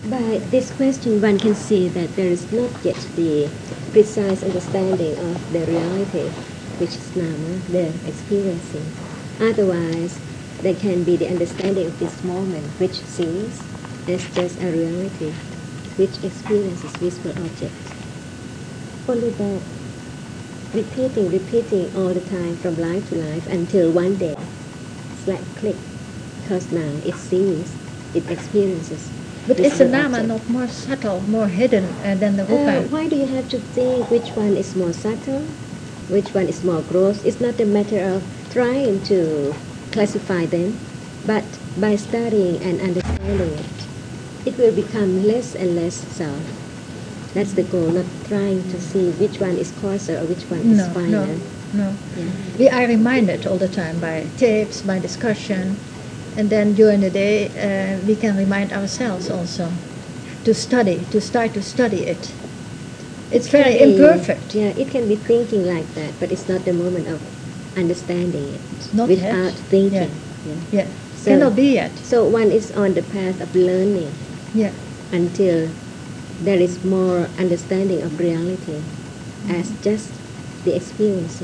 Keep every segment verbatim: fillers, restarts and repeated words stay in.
By this question, one can see that there is not yet the precise understanding of the reality, which is nama, the experiencing. Otherwise, there can be the understanding of this moment, which sees as just a reality, which experiences visible objects. Only that, repeating, repeating all the time from life to life until one day, it's like click, because now it sees, it experiences. But is the nama not more subtle, more hidden uh, than the rupa? Uh, why do you have to think which one is more subtle, which one is more gross? It's not a matter of trying to classify them, but by studying and understanding it, it will become less and less so. That's the goal, not trying to see which one is coarser or which one no, is finer. No, no. Yeah. We are reminded all the time by tapes, by discussion, and then during the day uh, we can remind ourselves also to study, to start to study it. It's it very be, imperfect. Yeah, it can be thinking like that, but it's not the moment of understanding it not without yet. thinking. Yeah, yeah. So, cannot be yet. So one is on the path of learning. Yeah. Until there is more understanding of reality mm-hmm. as just the experiencing.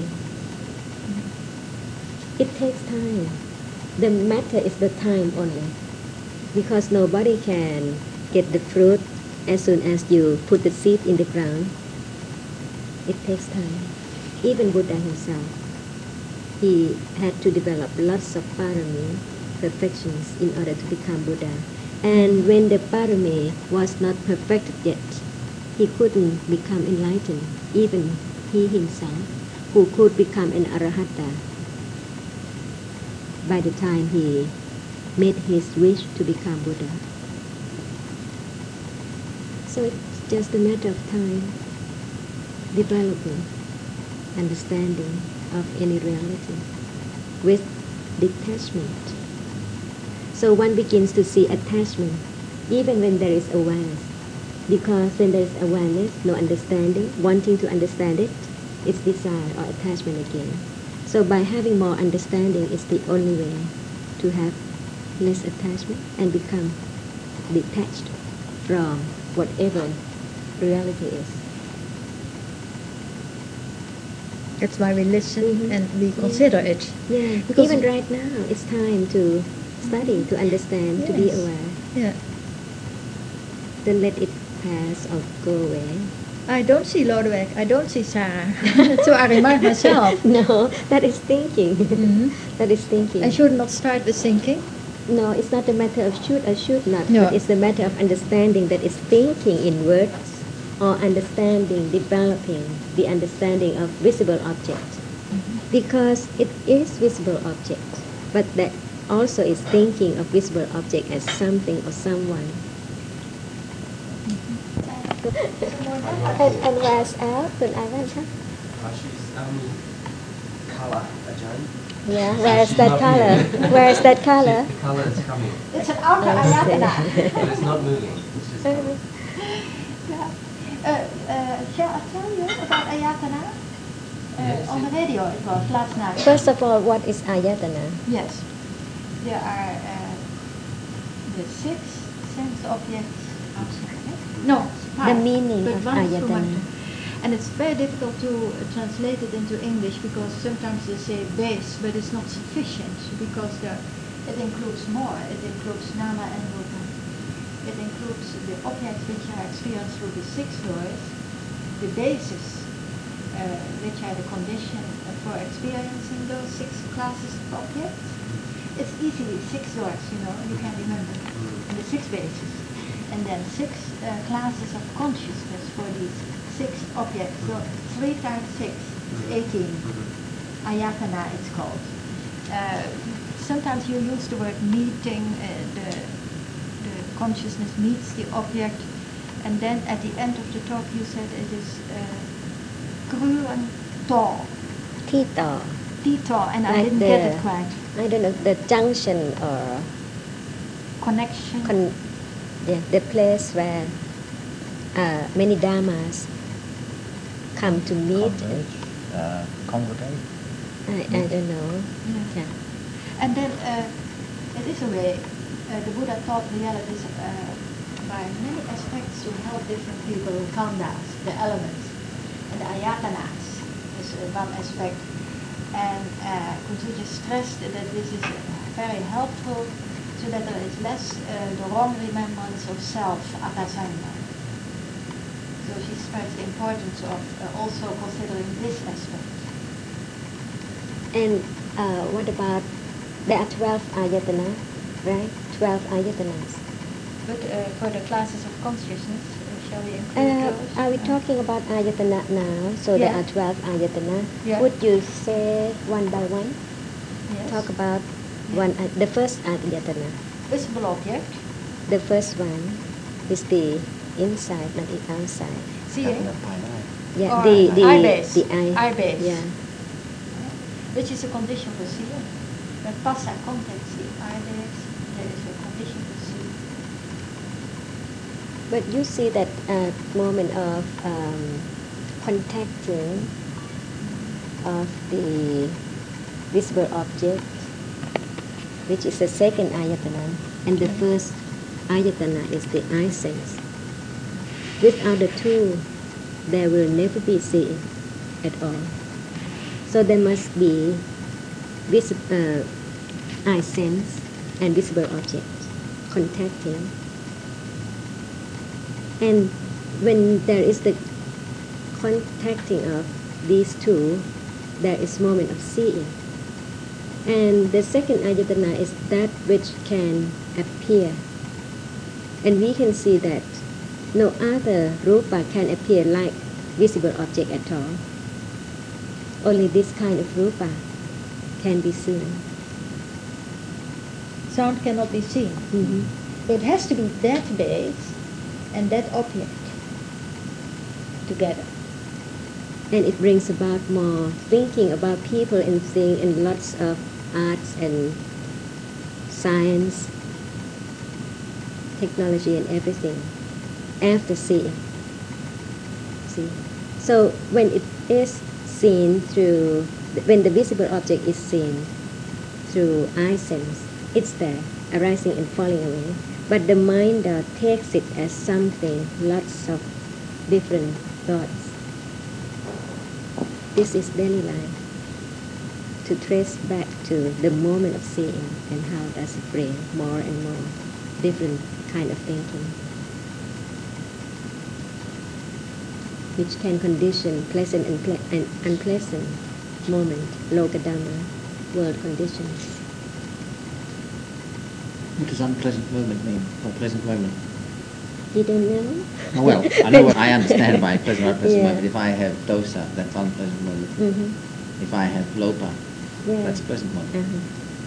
Mm-hmm. It takes time. The matter is the time only, because nobody can get the fruit as soon as you put the seed in the ground. It takes time. Even Buddha himself, he had to develop lots of parami, perfections, in order to become Buddha. And when the parami was not perfected yet, he couldn't become enlightened, even he himself, who could become an arahata by the time he made his wish to become Buddha. So it's just a matter of time, developing understanding of any reality with detachment. So one begins to see attachment even when there is awareness. Because when there is awareness, no understanding, wanting to understand it, it's desire or attachment again. So by having more understanding is the only way to have less attachment and become detached from whatever reality is. That's why we listen mm-hmm. and we consider yeah. it. Yeah, because even right now it's time to study, to understand, yes. to be aware. Yeah. Don't let it pass or go away. I don't see Lodewijk, I don't see Sarah. So I remind myself. No, that is thinking. Mm-hmm. That is thinking. I should not start with thinking? No, it's not a matter of should or should not, no. but it's a matter of understanding that is thinking in words or understanding, developing the understanding of visible object. Mm-hmm. Because it is visible object, but that also is thinking of visible object as something or someone. and, and where's out? Kun Ivan, huh? She's um, colour, Ajahn. Yeah, where's that color? Where's that color? The colour is coming. It's an outer ayatana. But it's not moving. It's just coming. Yeah. Uh, uh, shall I tell you about ayatana? Uh, yes, on the radio it was last night. First of all, what is ayatana? Yes. There are uh, the six sense objects outside. No, five, the meaning but of one ayatana. And it's very difficult to uh, translate it into English because sometimes they say base, but it's not sufficient because there, it includes more. It includes nama and rupa. It includes the objects which are experienced through the six doors, the basis, uh, which are the condition for experiencing those six classes of objects. It's easily six doors, you know, you can remember, and the six bases. And then six uh, classes of consciousness for these six objects. So three times six is eighteen. Ayatana it's called. Uh, sometimes you use the word meeting, uh, the, the consciousness meets the object, and then at the end of the talk you said it is Gruan To. Tito. Tito, and like I didn't the, get it quite. I don't know, the junction or connection. Con- the, the place where uh, many dharmas come to meet. Converge, uh, congregate. I, I don't know. Yeah. Yeah. And then uh, it is a way, uh, the Buddha taught realities uh, by many aspects to help different people with khandhas, the elements, and the ayatanas is uh, one aspect. And uh, could you just stress that this is uh, very helpful so that there is less uh, the wrong remembrance of self, akasanya. So she stressed the importance of uh, also considering this aspect. And uh, what about, there are twelve ayatana, right? twelve ayatanas. But uh, for the classes of consciousness, uh, shall we include Uh, those? are we Uh, talking about ayatana now? So Yeah. there are twelve ayatana. Yeah. Would you say one by one? Yes. Talk about one, uh, the first ayatana. Visible object, The first one is the inside, not the outside. seeing, Yeah, Or the the eye base. the eye. Eye base. Yeah. which is a condition for seeing. When passa contacts the eye base, there is a condition for seeing. But you see that uh, moment of um, contacting of the visible object, which is the second ayatana, and the first ayatana is the eye sense. Without the two, there will never be seeing at all. So there must be vis- uh, eye sense and visible object contacting. And when there is the contacting of these two, there is moment of seeing. And the second ayatana is that which can appear. And we can see that no other rupa can appear like visible object at all. Only this kind of rupa can be seen. Sound cannot be seen. Mm-hmm. But it has to be that base and that object together. And it brings about more thinking about people and things and lots of arts and science, technology and everything after seeing. See? So when it is seen through, when the visible object is seen through eye sense, it's there, arising and falling away. But the mind uh, takes it as something, lots of different thoughts. This is daily life. To trace back to the moment of seeing and how does it bring more and more different kind of thinking, which can condition pleasant and, ple- and unpleasant moment, lokadhamma, world conditions. What does unpleasant moment mean, or pleasant moment? You don't know? Oh, well, I know what I understand by pleasant or unpleasant Yeah. moment. If I have dosa, that's unpleasant moment. Mm-hmm. If I have lopa, Yeah. that's pleasant moment. Uh-huh.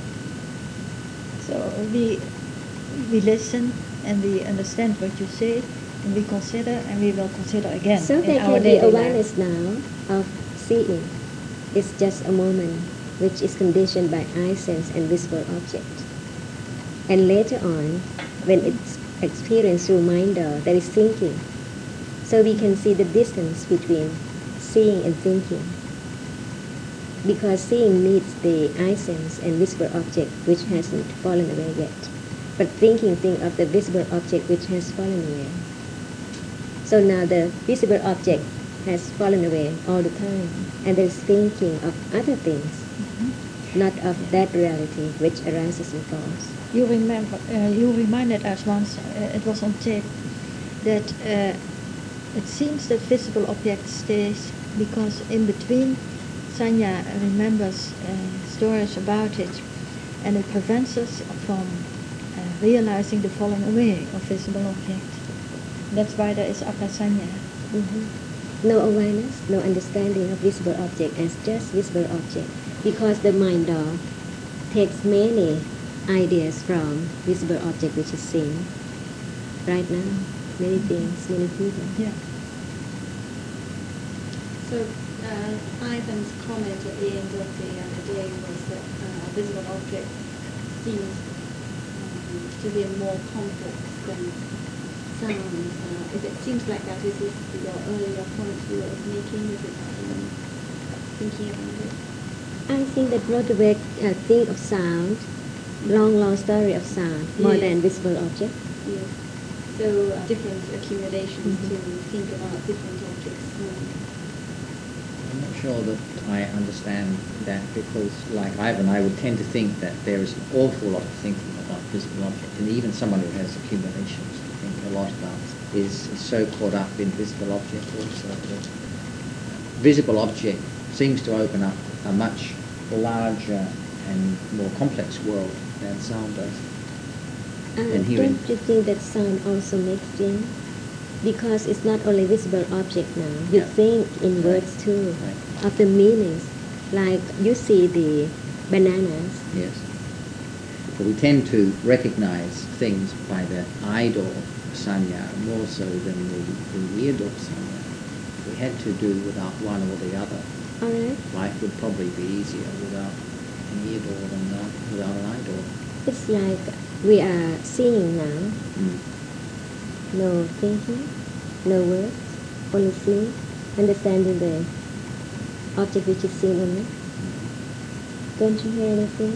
So we we listen and we understand what you say and we consider and we will consider again So in there our can be daily awareness life. now of seeing. It's just a moment which is conditioned by eye sense and visible object. And later on, when it's experienced through mind, uh, there is thinking. So we can see the distance between seeing and thinking. Because seeing needs the eye sense and visible object which hasn't fallen away yet. But thinking think of the visible object which has fallen away. So now the visible object has fallen away all the time, and there is thinking of other things, Mm-hmm. not of that reality which arises and falls. You remember, uh, you reminded us once, uh, it was on tape, that uh, it seems that visible object stays because in between Sanya remembers uh, stories about it, and it prevents us from uh, realizing the falling away of visible object. That's why there is akasanya. Mm-hmm. No awareness, no understanding of visible object as just visible object, because the mind uh, takes many ideas from visible object which is seen right now, many things, many people. Yeah. So uh, Ivan's comment at the end of the other day was that uh, visible object seems um, to be more complex than sound. Uh, if it seems like that, is this your earlier point you were making? Is it um, thinking about it? I think that Roderick uh, think of sound, long, long story of sound, more Yes. than visible object. Yes. So uh, different accumulations Mhm. to think about different objects. I'm not sure that I understand that, because like Ivan, I would tend to think that there is an awful lot of thinking about visible objects, and even someone who has accumulations to think a lot about is, is so caught up in visible object also that visible object seems to open up a much larger and more complex world than sound does. Uh, And hearing. don't you think that sound also mixed in? Because it's not only visible object now. You Yeah. think in Right. words too Right. of the meanings. Like you see the bananas. Yes. But we tend to recognize things by the idol sanya more so than the, the idol sanya. If we had to do without one or the other, All right. life would probably be easier without an idol than uh, without an idol. It's like we are seeing now. Mm. No thinking, no words, only seeing, understanding the object which is seen only. Don't you hear anything?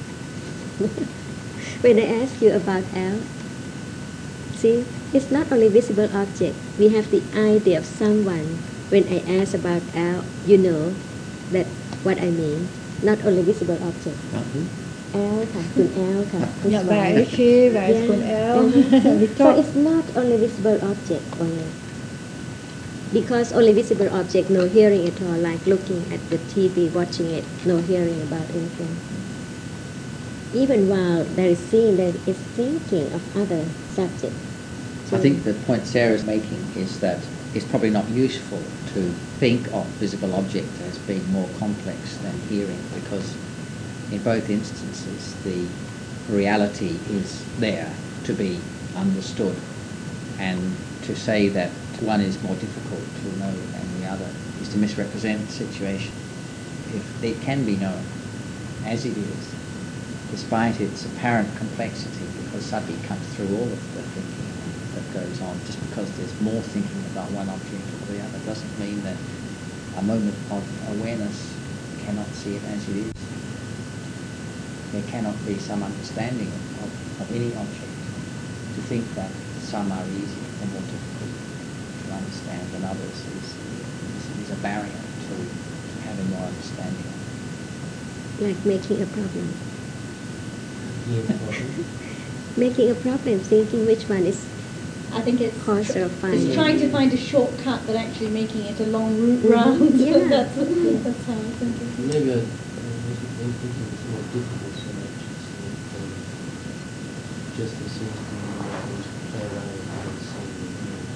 When I ask you about L, see, it's not only visible object. We have the idea of someone. When I ask about L, you know that what I mean. Not only visible object. About who? L ค่ะคุณ L ค่ะ this Yeah, one. where is she? Where is Kun El? uh-huh. We So talk. it's not only visible object only. Because only visible object, no hearing at all, like looking at the T V, watching it, no hearing about anything. Even while there is seeing, there is thinking of other subjects. I think the point Sarah's making is that it's probably not useful to think of visible object as being more complex than hearing, because in both instances the reality is there to be understood, and to say that one is more difficult to know than the other is to misrepresent the situation. If it can be known as it is, despite its apparent complexity, because sati comes through all of the thinking that goes on. Just because there's more thinking about one object or the other doesn't mean that a moment of awareness cannot see it as it is. There cannot be some understanding of, of, of any object. To think that some are easy or more difficult to understand than others is, is, is a barrier to, to having more understanding. Like making a problem. Yeah, problem. Making a problem, thinking which one is I think it's Course tr- or finding. it's trying to find a shortcut, but actually making it a long route round. Yeah. that's, that's how I think of it. Maybe I, I think it's more difficult so much. It's like, um, just it seems to me that there's play around with and seeing and hearing.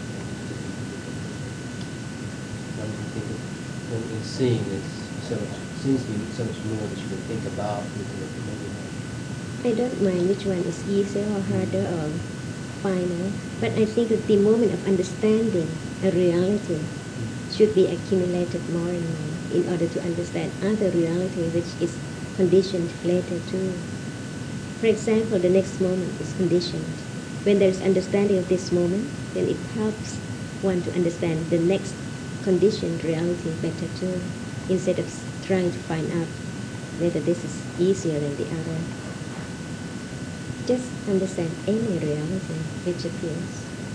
When you think of, when in seeing, it's so much, seems to be so much more that you can think about looking at the movie. I don't mind which one is easier or harder or finer, but I think that the moment of understanding a reality should be accumulated more and more in order to understand other reality which is conditioned later too. For example, the next moment is conditioned. When there is understanding of this moment, then it helps one to understand the next conditioned reality better too, instead of s- trying to find out whether this is easier than the other. Just understand any reality which appears.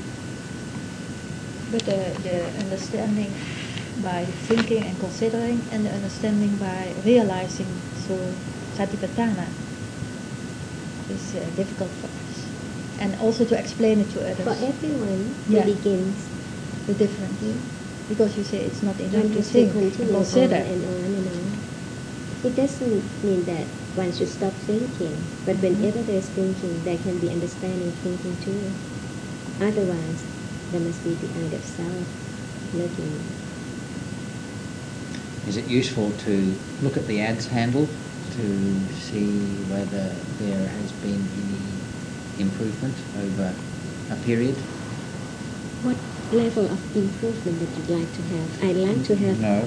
But the, the understanding by thinking and considering, and the understanding by realizing through satipatthana is uh, difficult for us. And also to explain it to others. For everyone who Yeah. begins, The difference. Because you say it's not enough one to has to think and continue on consider. and on and on. It doesn't mean that one should stop thinking, but whenever there's thinking, there can be understanding thinking too. Otherwise, there must be the idea of self looking. Is it useful to look at the ads handle to see whether there has been any improvement over a period? What level of improvement that you'd like to have? I'd like to have No.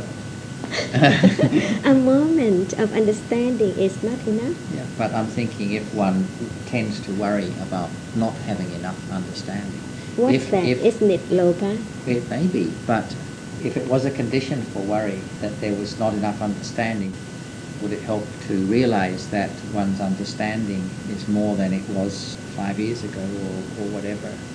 a moment of understanding is not enough. Yeah, but I'm thinking if one tends to worry about not having enough understanding. What's if, that? If, Isn't it lopa? It may be, but if it was a condition for worry that there was not enough understanding, would it help to realize that one's understanding is more than it was five years ago or, or whatever? Because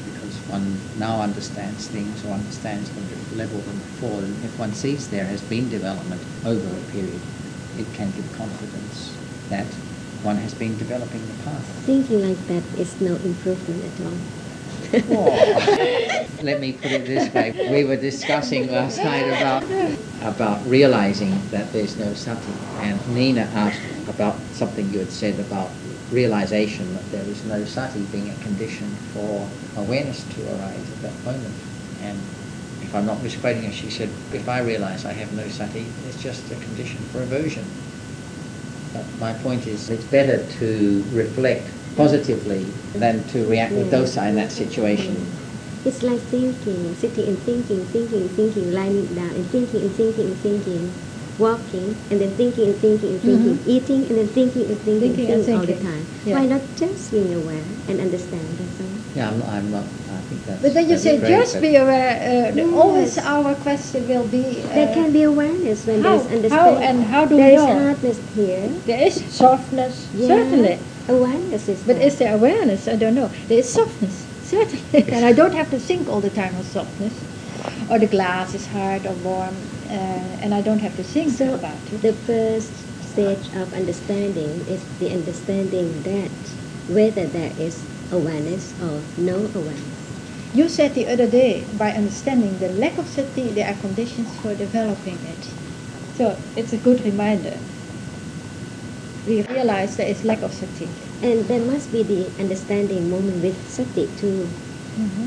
one now understands things or understands them at a level than before, and if one sees there has been development over a period, it can give confidence that one has been developing the path. Thinking like that is no improvement at all. Oh. Let me put it this way. We were discussing last night about about realizing that there's no sati, and Nina asked about something you had said about realization that there is no sati being a condition for awareness to arise at that moment. And if I'm not misquoting her, she said, if I realize I have no sati, it's just a condition for aversion. But my point is, it's better to reflect positively than to react with dosa in that situation. It's like thinking, sitting and thinking, thinking, thinking, lying down and thinking and thinking and thinking, walking and then thinking and thinking and thinking, Mhm. eating and then thinking and thinking, Thinking and thinking all the thinking. time. Yeah. Why not just being aware and understand? That's all. Yeah, I'm not, I'm not, I think that's But then you that's say, great, just but- be aware. Uh, Yes. Always our question will be. Uh, There can be awareness when how- there is understanding. how and how do there we is know? hardness here. There is softness, Yeah. certainly. Awareness is But there. is there awareness? I don't know. There is softness, certainly. And I don't have to think all the time of softness. Or the glass is hard or warm, uh, and I don't have to think So about it. the first stage of understanding is the understanding that whether there is awareness or no awareness. You said the other day, by understanding the lack of sati, there are conditions for developing it. So it's a good reminder. We realize there is lack of sati. And there must be the understanding moment with sati too. Mm-hmm.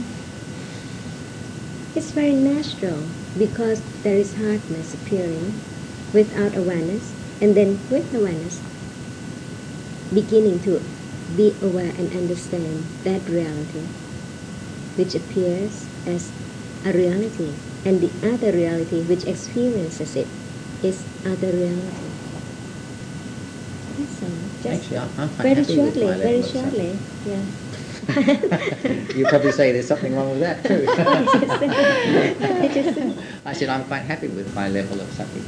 It's very natural because there is hardness appearing without awareness, and then with awareness beginning to be aware and understand that reality which appears as a reality, and the other reality which experiences it is other reality. That's all. Just Actually, I'm, I'm quite very happy with shortly, my very level of sati. shortly, yeah. You probably say there's something wrong with that too. I just- I said I'm quite happy with my level of sati.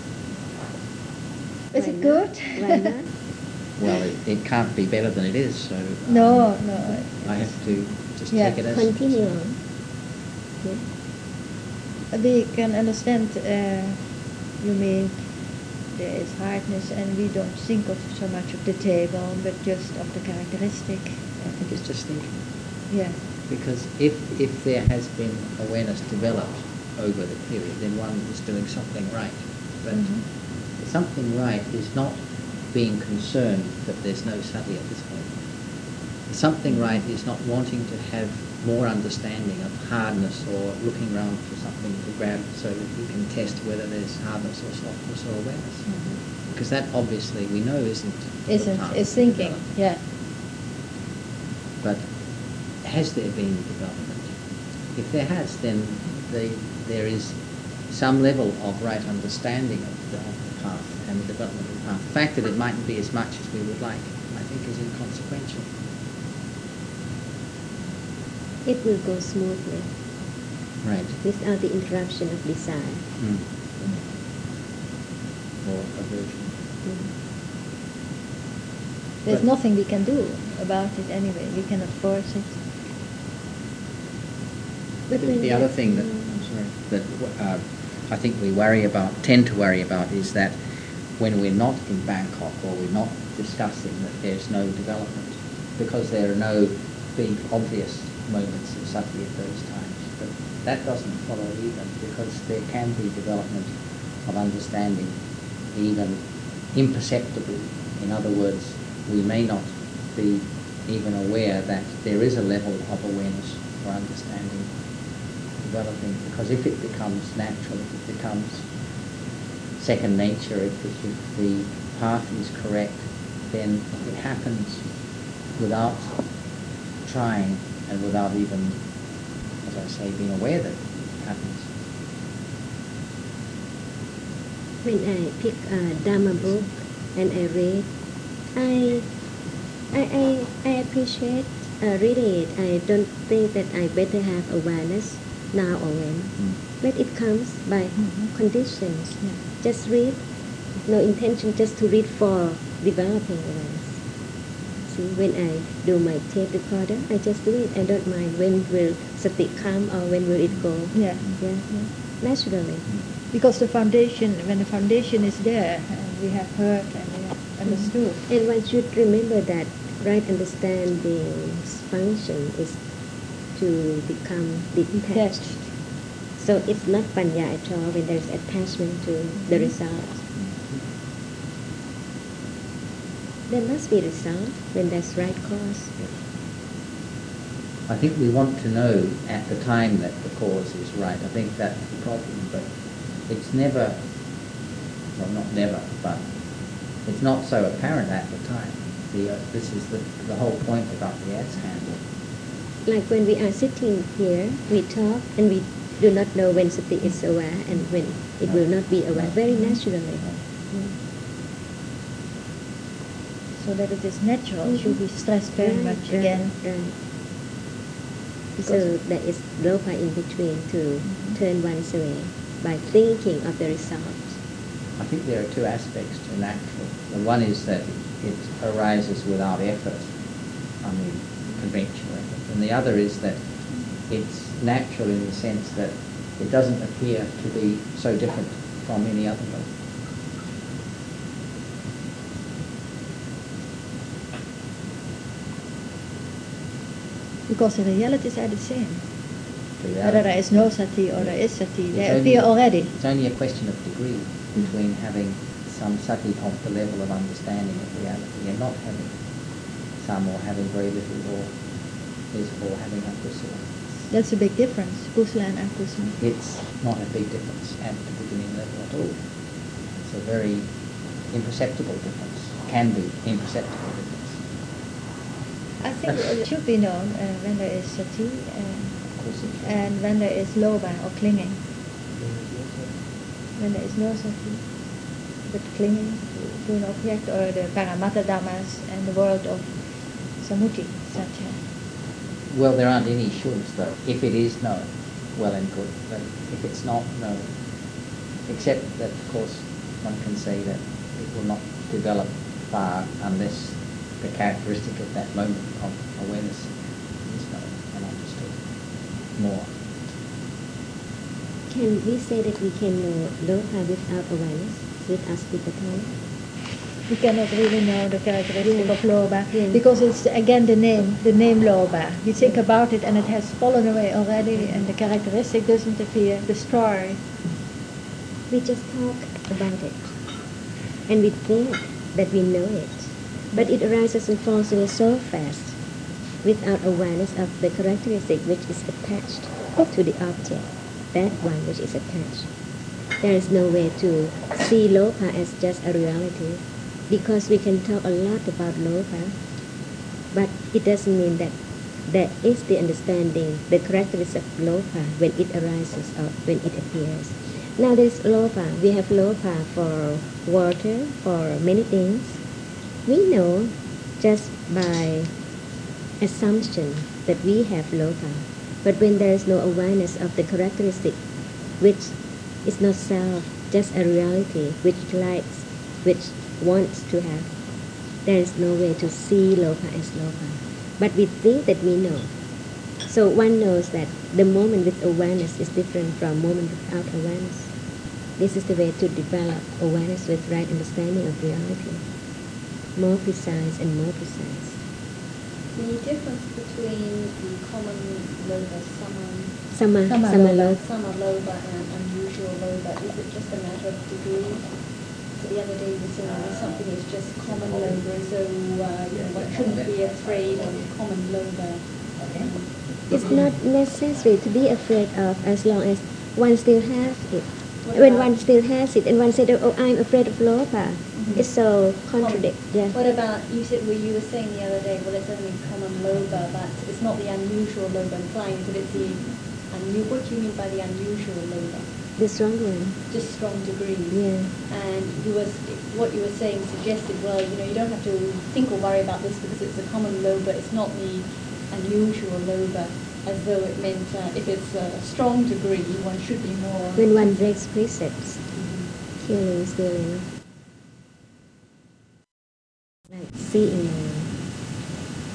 Is Why it not? good? Why not? Well, it, it can't be better than it is, so um, No, no. I have to just Yeah. take it as Continue on. Yeah. We can understand, uh, you mean, there is hardness and we don't think of so much of the table, but just of the characteristic. I think it's just thinking. Yeah. Because if if there has been awareness developed over the period, then one is doing something right. But Mhm. something right is not being concerned that there's no sati at this point. Something right is not wanting to have more understanding of hardness or looking around for something to grab so that you can test whether there's hardness or softness or awareness. Mhm. Because that obviously we know isn't the Isn't, path is to thinking, develop. yeah. But has there been development? If there has, then the, there is some level of right understanding of the, of the path and the development of the path. The fact that it mightn't be as much as we would like, I think, is inconsequential. It will go smoothly Right. without the interruption of desire. Mm. Or aversion. Mm. There's But- nothing we can do about it anyway. We cannot force it. But The, when the we- other thing that, I'm sorry, that uh, I think we worry about, tend to worry about, is that when we're not in Bangkok or we're not discussing that there's no development, because there are no big obvious moments of sati at those times. But that doesn't follow either, because there can be development of understanding even imperceptibly. In other words, we may not be even aware that there is a level of awareness or understanding developing, because if it becomes natural, if it becomes second nature, if, it, if the path is correct, then it happens without trying and without even, as I say, being aware that it happens. When I pick a Dharma book and I read, I I I, I appreciate uh, reading it. I don't think that I better have awareness now or when. Mm. But it comes by Mhm. conditions. Yeah. Just read, no intention just to read for developing awareness. easy. When I do my tape recorder, I just do it. I don't mind when will sati come or when will it go. Yeah. Yeah, naturally. Because the foundation, when the foundation is there, and we have heard and we have understood. And one should remember that right understanding's function is to become detached. Detached. So it's not panya at all when there's attachment to the result. There must be result when there's right cause. I think we want to know at the time that the cause is right. I think that's the problem, but it's never, well, not never, but it's not so apparent at the time. The, uh, this is the, the whole point about the ass handle. Like when we are sitting here, we talk and we do not know when sati is aware and when it will not be aware, very naturally. So that it is natural, mm-hmm. should be stressed very right, much right, again. Right. So there is lopa in between to mm-hmm. turn one's away by thinking of the result. I think there are two aspects to natural. The one is that it arises without effort, I mean conventional effort. And the other is that it's natural in the sense that it doesn't appear to be so different from any other mode. Because the realities are the same. The Whether there is no sati or there is sati, they appear already. It's only a question of degree between having some sati of the level of understanding of reality and not having some, or having very little, or is or having akusala. That's a big difference, kusala and akusala. It's not a big difference at the beginning level at all. It's a very imperceptible difference, can be imperceptible difference. I think it should be known uh, when there is sati and, and when there is loba or clinging. When there is no sati, but clinging to an object, or the paramattha dhammas and the world of samuti, satya. Well, there aren't any shoulds though. If it is known, well and good. But if it's not known, except that of course one can say that it will not develop far unless the characteristic of that moment of awareness is known and understood more. Can we say that we can know lopa without awareness, without spikatana? We cannot really know the characteristic Yeah. of loba Yeah. because it's again the name, the name loba. We think about it and it has fallen away already, and the characteristic doesn't appear. The story. We just talk about it, and we think that we know it, but it arises and falls away so fast without awareness of the characteristic which is attached to the object, that one which is attached. There is no way to see lopa as just a reality, because we can talk a lot about lopa, but it doesn't mean that there is the understanding, the characteristic of lopa when it arises or when it appears. Now there is lopa. We have lopa for water, for many things. We know just by assumption that we have lopa, but when there is no awareness of the characteristic, which is not self, just a reality which likes, which wants to have, there is no way to see lopa as lopa. But we think that we know. So one knows that the moment with awareness is different from moment without awareness. This is the way to develop awareness with right understanding of reality. More precise and more precise. The difference between the common loba, sama, Sama, Sama sama loba. loba. sama loba and unusual loba, is it just a matter of degree? So the other day you were saying that something is just common loba, so uh, you know, one shouldn't be afraid of common loba. It's not necessary to be afraid of as long as one still has it. What When about- one still has it and one said, oh, I'm afraid of lopa, Mhm. it's so contradict. Yeah. What about, you said, well, you were saying the other day, well, it's only common loba, but it's not the unusual loba, implying that it's the unu- what do you mean by the unusual loba? The strong one. Just strong degrees. Yeah. And you was, what you were saying suggested, well, you know, you don't have to think or worry about this because it's a common loba, it's not the unusual loba, as though it meant uh, if it's a strong degree, one should be more... When one breaks precepts, Mhm. killing, stealing, like seeing,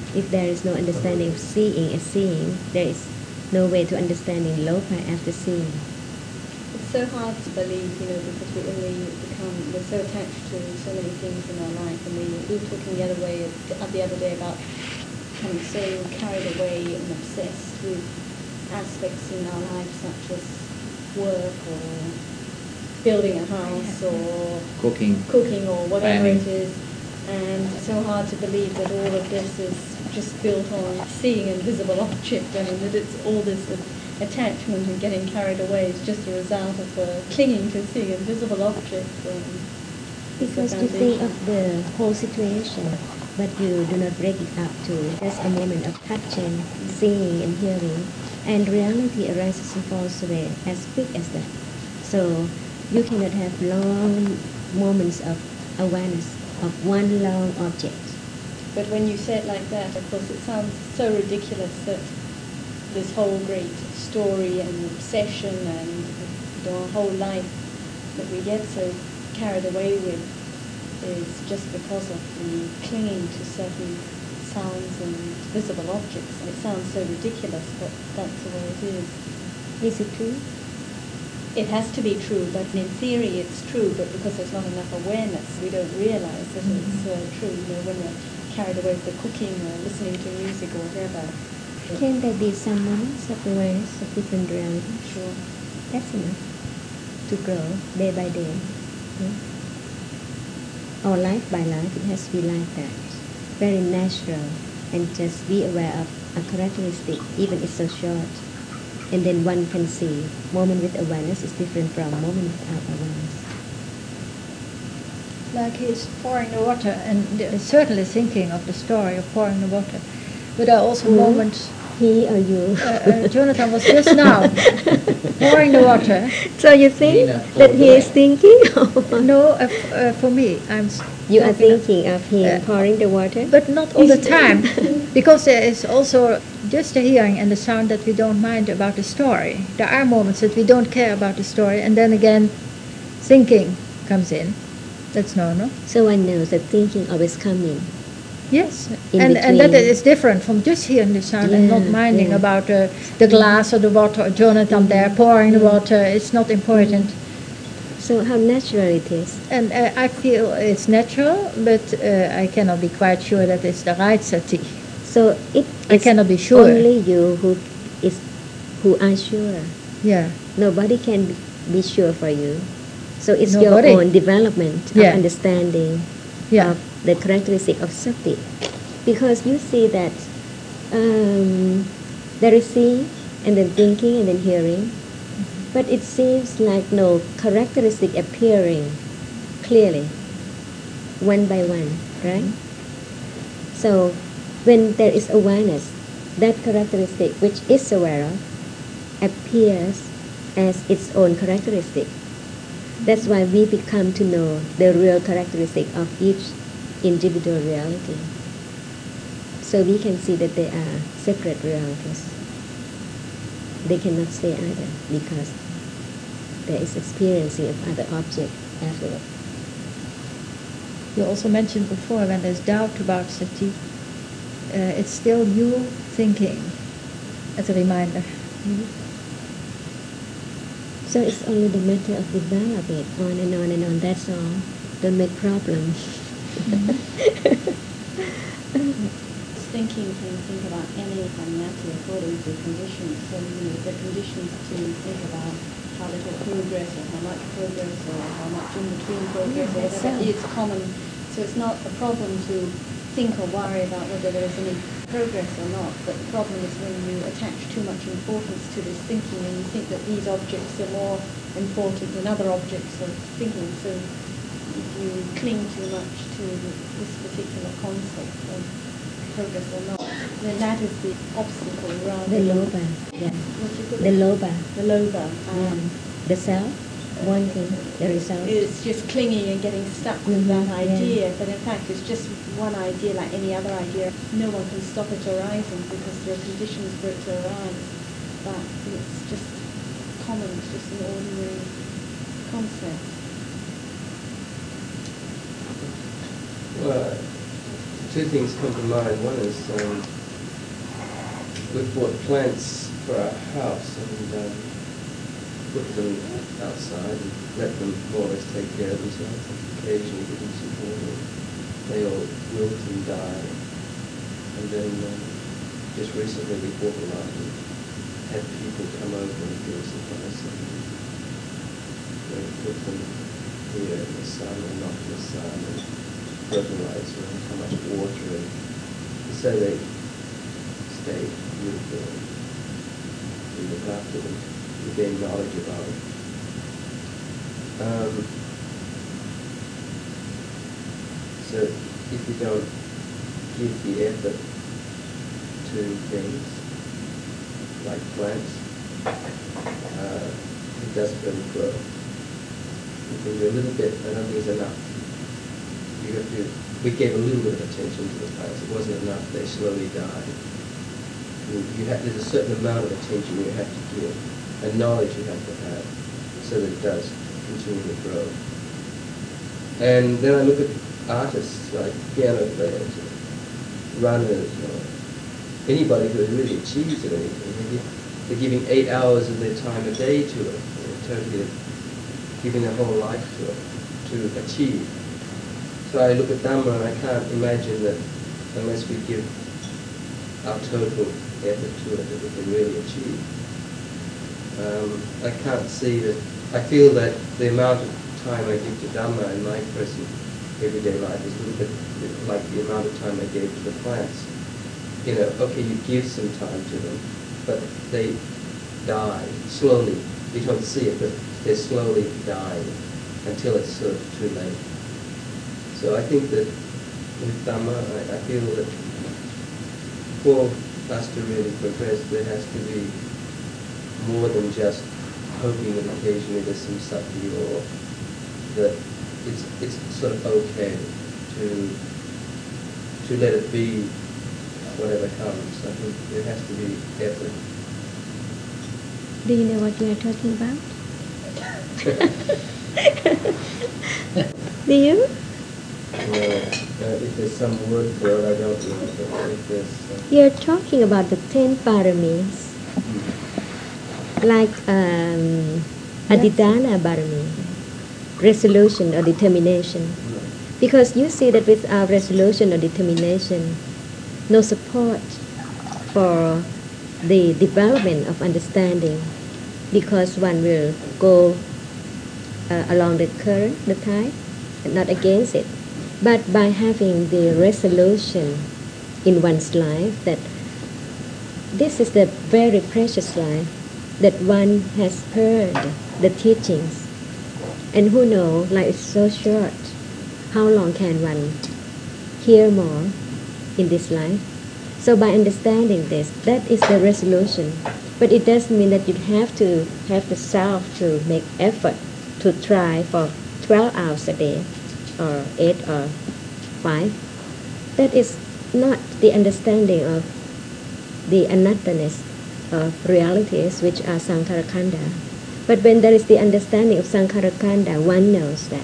If there is no understanding of seeing as seeing, there is no way to understanding lopa after seeing. It's so hard to believe, you know, because we only become, we're so attached to so many things in our life, and we, we were talking the other way, the other day about becoming so carried away and obsessed with aspects in our life such as work or building a house or Cooking. cooking or whatever Planning. it is, and it's so hard to believe that all of this is just built on seeing invisible object. I mean, that it's all this attachment and getting carried away is just a result of uh, clinging to seeing invisible objects. Um, Because you think of the whole situation, but you do not break it up to just a moment of touching, seeing and hearing, and reality arises and falls away as quick as that. So you cannot have long moments of awareness of one long object. But when you say it like that, of course, it sounds so ridiculous that this whole great story and obsession and you know, our whole life that we get so carried away with is just because of the clinging to certain sounds and visible objects. It sounds so ridiculous, but that's the way it is. Is it true? It has to be true, but in theory it's true, but because there's not enough awareness, we don't realize that mm-hmm. it's uh, true. You know, when we're carried away with the cooking or listening to music or whatever. Can there be some moments of awareness of different realities? Sure. That's enough to grow day by day. Yeah? Or life by life, it has to be like that. Very natural, and just be aware of a characteristic, even it's so short. And then one can see moment with awareness is different from moment without awareness. Like he's pouring the water, and he's certainly thinking of the story of pouring the water. But there are also Who? moments... He or you? Uh, uh, Jonathan was just now pouring the water. So you think Nina, that he is thinking? No, uh, f- uh, for me, I'm... s- You are talking of- thinking of him Uh, pouring the water? But not all the time, because there is also just the hearing and the sound that we don't mind about the story. There are moments that we don't care about the story, and then again, thinking comes in. That's normal. So one knows that thinking always comes in. Yes, In and and that between. is different from just hearing the sound and not Yeah, minding yeah. about uh, the glass or the water or Jonathan there pouring the water. It's not important. So how natural it is. And uh, I feel it's natural, but uh, I cannot be quite sure that it's the right sati. So it I is cannot be sure. only you who is who are sure. Yeah. Nobody can be- be sure for you. So it's Nobody. your own development Yeah. of understanding Yeah. of the characteristic of sati. Because you see that um, there is seeing and then thinking and then hearing, but it seems like no characteristic appearing clearly, one by one, right? So when there is awareness, that characteristic which is aware of appears as its own characteristic. That's why we become to know the real characteristic of each individual reality. So we can see that they are separate realities. They cannot stay either because there is experiencing of other objects afterward. You also mentioned before when there's doubt about sati, uh, it's still you thinking as a reminder. So it's only the matter of develop it on and on and on, that's all. Don't make problems. Thinking can think about any matter according to conditions. So you know, the conditions to think about how little progress or how much progress or how much in between progress or whatever so. is common. So it's not a problem to think or worry about whether there is any progress or not. But the problem is when you attach too much importance to this thinking and you think that these objects are more important than other objects of thinking. So if you cling too much to this particular concept of progress or not, then that is the obstacle rather The than loba, yeah. what you call The it? loba, The loba. yeah. Um, The self, wanting the result. It's just clinging and getting stuck with Mhm, that yeah. idea, but in fact it's just one idea like any other idea. No one can stop it arising because there are conditions for it to arise, but it's just common, it's just an ordinary concept. Well, two things come to mind. One is um, we've bought plants for our house and um, put them outside and let them more or less take care of themselves. Occasionally give them some water. They all wilt and die. And then um, just recently we bought them out and had people come over and give us advice on them. We put them here in the sun or not in the sun and fertilizer and how much water and so they stay beautiful and we look after them. We gain knowledge about it. Um, so if you don't give the effort to things like plants, uh, it doesn't really grow. You can do a little bit, I don't think it's enough. You have to, we gave a little bit of attention to the plants. It wasn't enough, they slowly died. You, you have, there's a certain amount of attention you have to give, and knowledge you have to have, so that it does continue to grow. And then I look at artists like piano players, or runners, or anybody who really achieves at anything. They give, they're giving eight hours of their time a day to it. They're totally giving their whole life to it, to achieve. So I look at Dhamma and I can't imagine that unless we give our total effort to it, that we can really achieve. Um, I can't see that. I feel that the amount of time I give to Dhamma in my present everyday life is a little bit like the amount of time I gave to the plants. You know, okay, you give some time to them, but they die slowly. You don't see it, but they're slowly dying until it's sort of too late. So I think that with Dhamma, I, I feel that for us to really progress, there has to be more than just hoping that occasionally there's some sati, or that it's it's sort of okay to to let it be whatever comes. I think there has to be effort. Do you know what you are talking about? Do you? No, uh, if there's some word for it, I don't know. But if there's, uh, You're talking about the ten paramis, like um, adidana parami, resolution or determination. Because you see that without resolution or determination, no support for the development of understanding, because one will go uh, along the current, the tide, and not against it. But by having the resolution in one's life that this is the very precious life, that one has heard the teachings, and who knows, life is so short, how long can one hear more in this life? So by understanding this, that is the resolution. But it doesn't mean that you have to have the self to make effort to try for twelve hours a day, or eight or five. That is not the understanding of the anatta-ness of realities, which are sankhara khanda. But when there is the understanding of sankhara khanda, one knows that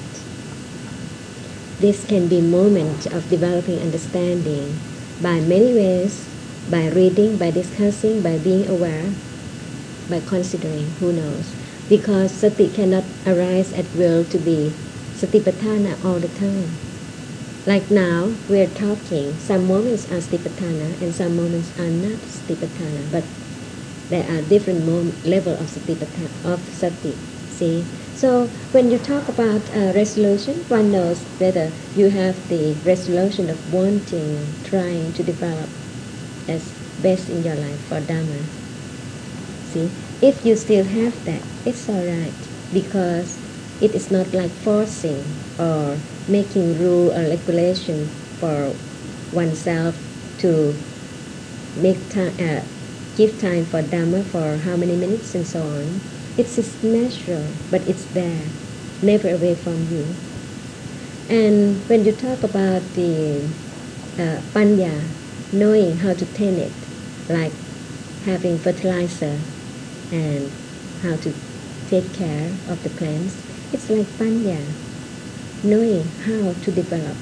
this can be moment of developing understanding by many ways, by reading, by discussing, by being aware, by considering, who knows. Because sati cannot arise at will to be satipatthana all the time. Like now, we are talking, some moments are satipatthana and some moments are not satipatthana, but there are different mom- level of satipatthana, of sati, see. So when you talk about uh, resolution, one knows whether you have the resolution of wanting, trying to develop as best in your life for Dhamma. See, if you still have that, it's all right, because it is not like forcing or making rule or regulation for oneself to make time, uh, give time for Dhamma for how many minutes and so on. It's just natural, but it's there, never away from you. And when you talk about the uh, panya, knowing how to tend it, like having fertilizer and how to take care of the plants, it's like panya, knowing how to develop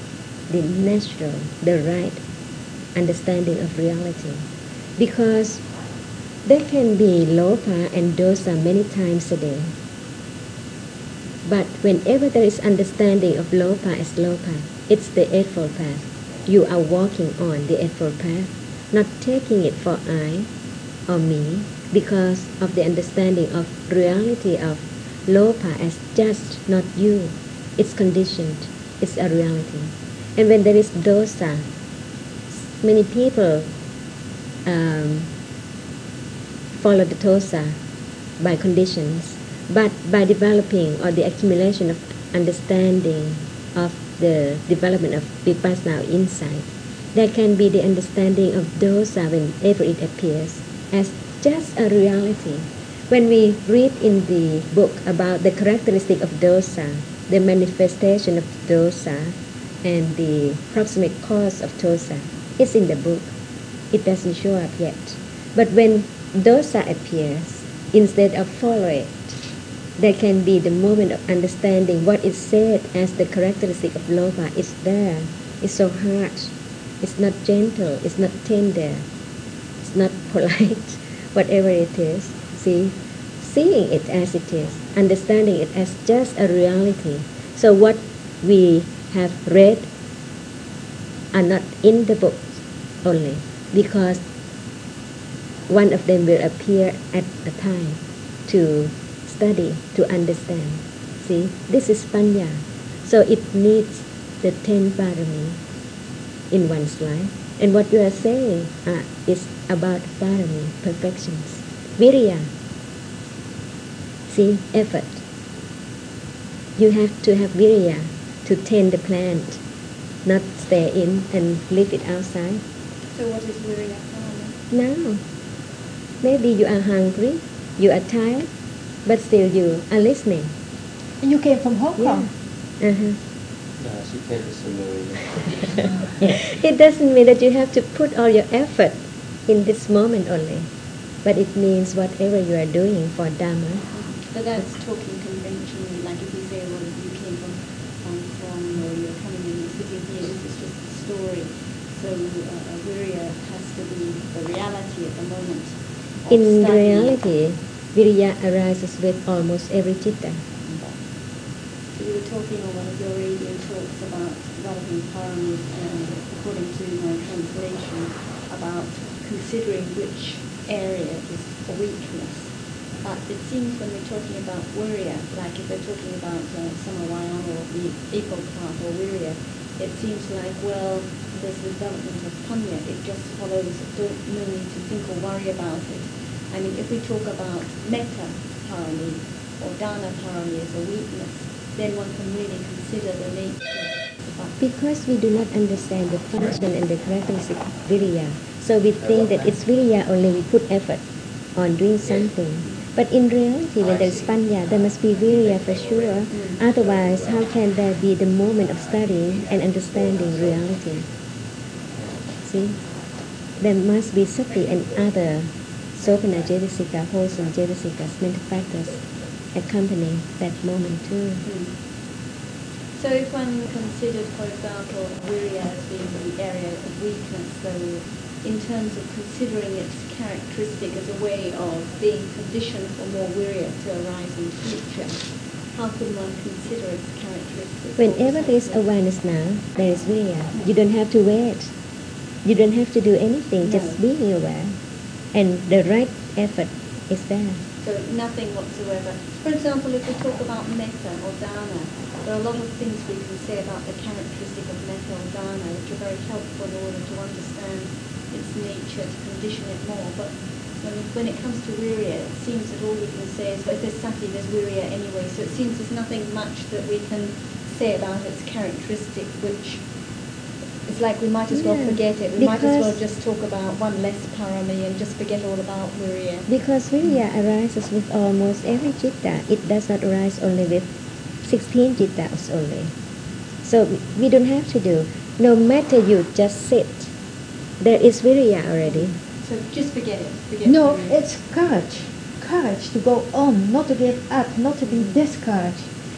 the natural, the right understanding of reality. Because there can be lopa and dosa many times a day. But whenever there is understanding of lopa as lopa, it's the Eightfold Path. You are walking on the Eightfold Path, not taking it for I or me, because of the understanding of reality of lopa as just not you. It's conditioned. It's a reality. And when there is dosa, many people um, follow the dosa by conditions, but by developing or the accumulation of understanding of the development of vipassana insight, there can be the understanding of dosa whenever it appears as just a reality. When we read in the book about the characteristic of dosa, the manifestation of dosa, and the proximate cause of dosa, it's in the book. It doesn't show up yet. But when dosa appears, instead of follow it, there can be the moment of understanding what is said as the characteristic of lopa is there. It's so harsh. It's not gentle. It's not tender. It's not polite. Whatever it is, see, seeing it as it is, understanding it as just a reality. So what we have read are not in the book only, because one of them will appear at a time to study, to understand. See, this is panya. So it needs the ten parami in one's life. And what you are saying uh, is about parami, perfections. Virya. See, effort. You have to have virya to tend the plant, not stay in and leave it outside. So what is virya karma? Now, maybe you are hungry, you are tired, but still you are listening. And you came from Hong Kong. Yeah. Uh-huh. No, she came to Samaria. It doesn't mean that you have to put all your effort in this moment only, but it means whatever you are doing for Dhamma. But that's talking conventionally, like if we say, well, you came from Hong Kong or you're coming in, you're sitting here, this is just a story. So uh, virya has to be the reality at the moment. of In studying. reality, virya arises with almost every citta. So you were talking on one of your radio talks about developing paramis, and according to my translation, about considering which area is a weakness. But it seems when we're talking about virya, like if we're talking about uh, samayana or the equal path or virya, it seems like, well, there's the development of panya, it just follows, don't no need to think or worry about it. I mean, if we talk about metta parami or dana parami as a weakness, then one can really consider the nature. Because we do not understand the function and the characteristic of virya, so we think that it's virya only we put effort on doing something. But in reality, when there is panya, there must be virya for sure. Otherwise, how can there be the moment of studying and understanding reality? See? There must be sati and other sopana cetasika, wholesome cetasikas, mental factors, accompany that moment too. Mm. So if one considered, for example, virya as being the area of weakness, so in terms of considering its characteristic as a way of being conditioned for more virya to arise in the future, how can one consider its characteristic? Whenever there is awareness now, there is virya. You don't have to wait. You don't have to do anything, No. just being aware. And the right effort is there. So nothing whatsoever. For example, if we talk about metta or dana, there are a lot of things we can say about the characteristic of metta or dana which are very helpful in order to understand its nature, to condition it more. But when, when it comes to virya, it seems that all we can say is, well, if there's sati, there's virya anyway. So it seems there's nothing much that we can say about its characteristic, which it's like we might as well Yeah, forget it. We might as well because- just talk about one less parami and just forget all about virya. Because virya arises with almost every citta. It does not arise only with sixteen cittas only. So we don't have to do. No matter you just sit, there is virya already. So just forget it. Forget No, virya. it's courage. Courage to go on, not to give up, not to be discouraged.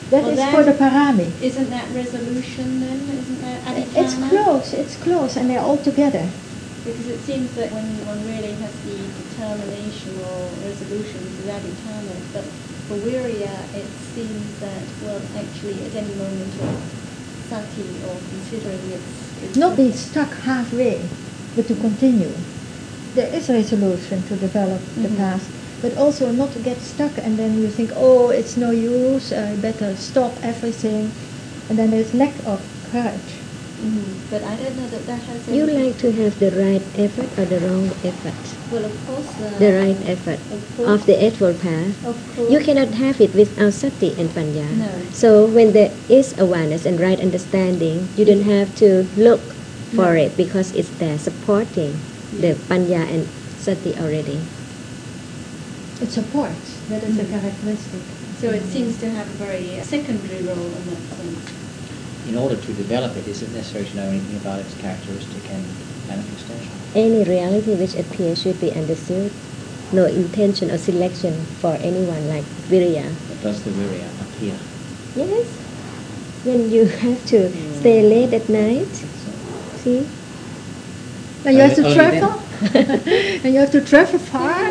That Well, is that- for the parami. Isn't that resolution then? Isn't that adhitthana? It's close, it's close, and they're all together. Because it seems that when one really has the determination or resolution with adhitthana, but for virya it seems that, well, actually at any moment of sati or considering it's... it's Not be stuck halfway, but to continue. There is resolution to develop the Mhm. past, but also not to get stuck and then you think, oh, it's no use, I better stop everything, and then there's lack of courage. Mhm. But I don't know that that has You anything- like to have the right effort or the wrong effort? Well, of course... Uh, The right effort Of course. of the Eightfold Path. Of course. You cannot have it without sati and panya. No. So when there is awareness and right understanding, you don't have to look for No. it because it's there supporting the panya and sati already. It supports, that is a Mhm. characteristic. So it seems to have a very uh, secondary role in that sense. In order to develop it, is it necessary to know anything about its characteristic and manifestation? Any reality which appears should be understood. No intention or selection for anyone like virya. But does the virya appear? Yes. When you have to stay late at night, see? And you have to Only- only travel, and you have to travel far.